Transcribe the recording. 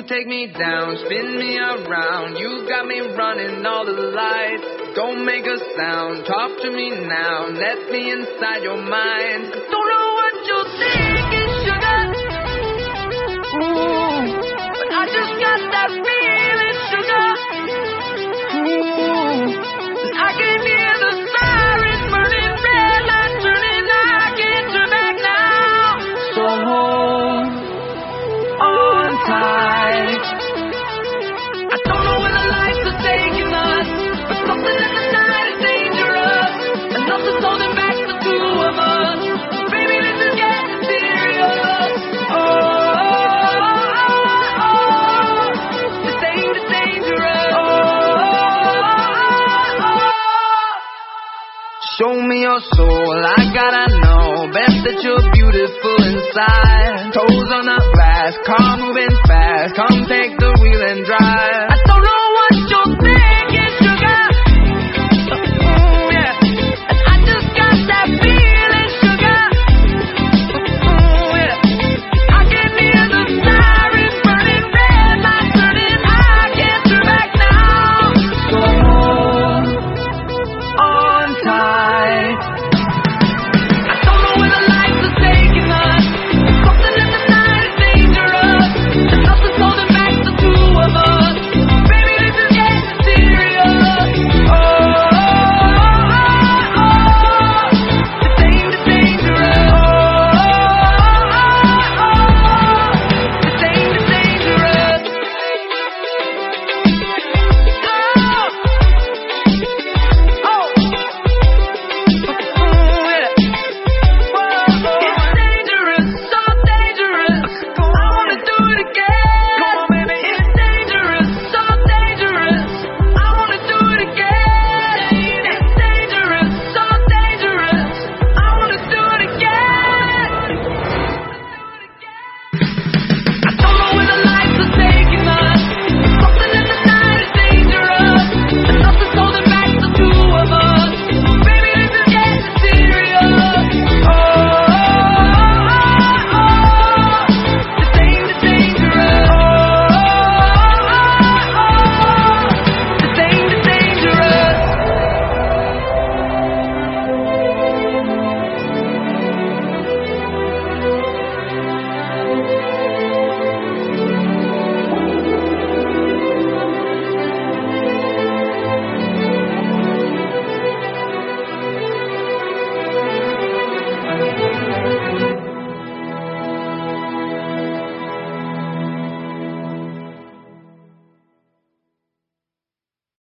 take me down, spin me around. You got me running all the lights. Don't make a sound, talk to me now. Let me inside your mind. I don't know what you're thinking, sugar. Ooh, but I just got that feeling, sugar. Ooh, and I can hear the sirens burning, red light turning. I can't turn back now. So hold on tight. I don't know where the lights are taking us, but something in the night is dangerous, and nothing's holding back the two of us. Baby, this is getting serious. This ain't as dangerous. Show me your soul, I gotta know. Best that you're beautiful inside. Toes on the glass, car moving fast. Come take the wheel and drive.